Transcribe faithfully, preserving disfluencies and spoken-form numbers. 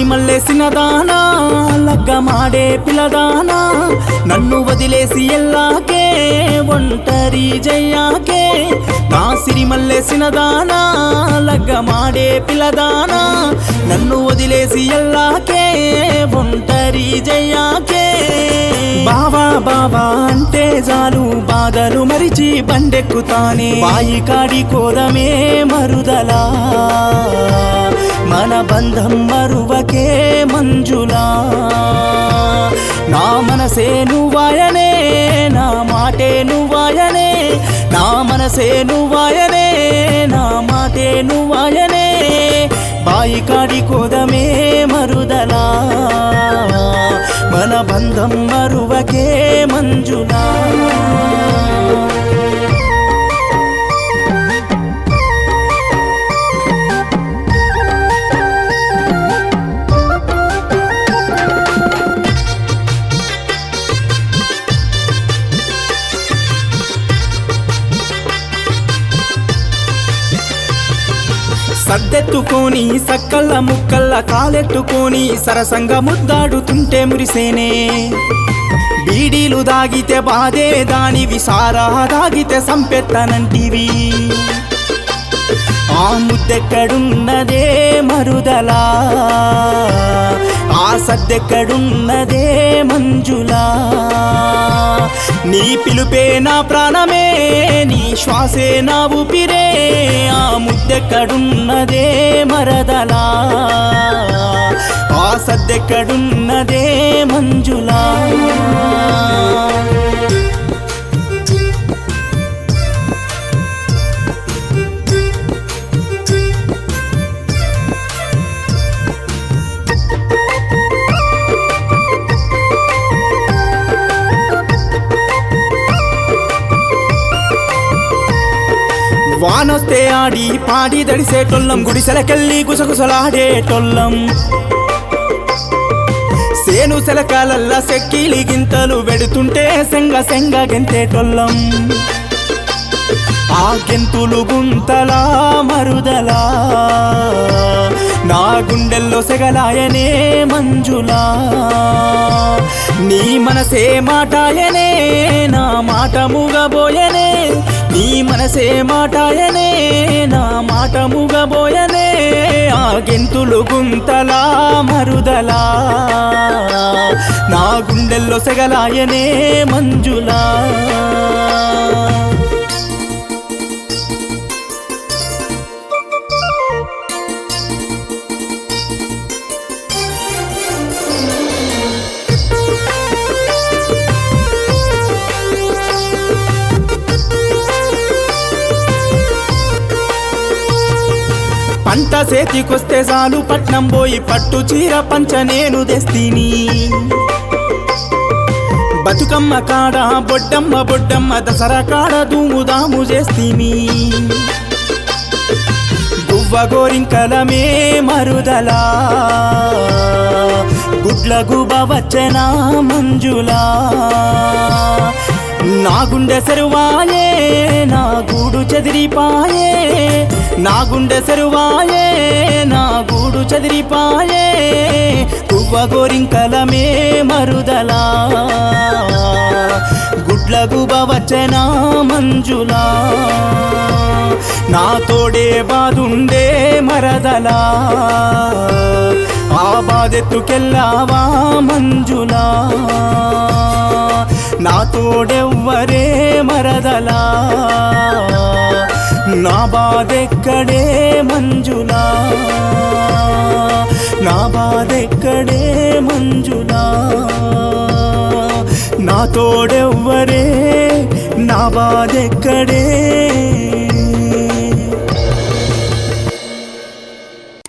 సిరిమల్లేసిన దానా లగ్గమాడే పిల్లదానా నన్ను వదిలేసి ఎల్లాకే ఒంటరి జయ్యాకే నా సిరిమల్లేసిన దానా లగ్గమాడే పిల్లదానా నన్ను వదిలేసి ఎల్లాకే ఒంటరి జయ్యాకే బావా బావా అంటే చాలు బాధలు మరిచి బండెక్కుతానే బాయి కాడి కోదమే మరుదలా మన బంధం మరువకే మంజులా నా మనసే నువ్వాయనే నా మాటే నువ్వాయనే నా మనసే నువ్వాయనే నా మాటే నువ్వాయనే బాయి కాడి కోదమే మరుదలా మన బంధం మరువకే మంజులా సద్దెత్తుకొని సక్కల్ల ముక్కల్ల కాలెట్టుకొని సరసంగా ముద్దాడుతుంటే మురిసేనే బీడీలు దాగితే బాధే దానివి సారా దాగితే సంపెత్తనంటివి ఆ ముద్దెక్కడున్నదే మరుదలా ఆ సద్దెక్కడున్నదే మంజులా నీ పిలుపే నా ప్రాణమే నీ శ్వాసే నా ఊపిరే ఆ ముద్దెక్కడున్నదే మరదలా ఆ సద్దెక్కడున్నదే మంజులా వానొస్తే ఆడి పాడి దడిసేటొల్లం గుడిసెలకెళ్ళి గుసగుసలాడేటొల్లం సేను సెలకాలల్లా సెక్కిలి గింతలు వెడుతుంటే సెంగ సెంగ గెంతేటొల్లం ఆ గెంతులు గుంతలా మరుదలా నా గుండెల్లో సెగలాయనే మంజులా నీ మనసే మాటాయనే నా మాట మూగబోయనే నీ మనసే మాటాయనే నా మాట మూగబోయనే ఆ గెంతులు గుంతలా మరుదలా నా గుండెల్లో సెగలాయనే మంజులా పంట చేతికొస్తే చాలు పట్నం పోయి పట్టు చీర పంచ నేను తెస్తీని బతుకమ్మ కాడ బొడ్డమ్మ బొడ్డమ్మ దసరా కాడ దూముదాము చేస్తీని గువ్వ గోరింకలమే మరుదలా గుడ్ల గుబ వచ్చనా మంజులా నా గుండె సెరువాయే నా గూడు చెదిరిపాయే నా గుండె సెరువాయే నా గూడు చెదిరిపాయే గువ్వ గోరింకలమే మరుదలా గుడ్ల గుబ వచ్చనా మంజులా నా తోడే బాదుండే మరదలా ఆ బాధెత్తుకెళ్ళావా మంజులా నా తోడెవ్వరే మరదలా నా బాధెక్కడే మంజులా నా బాధెక్కడే మంజులా నా తోడెవ్వరే నా బాధెక్కడే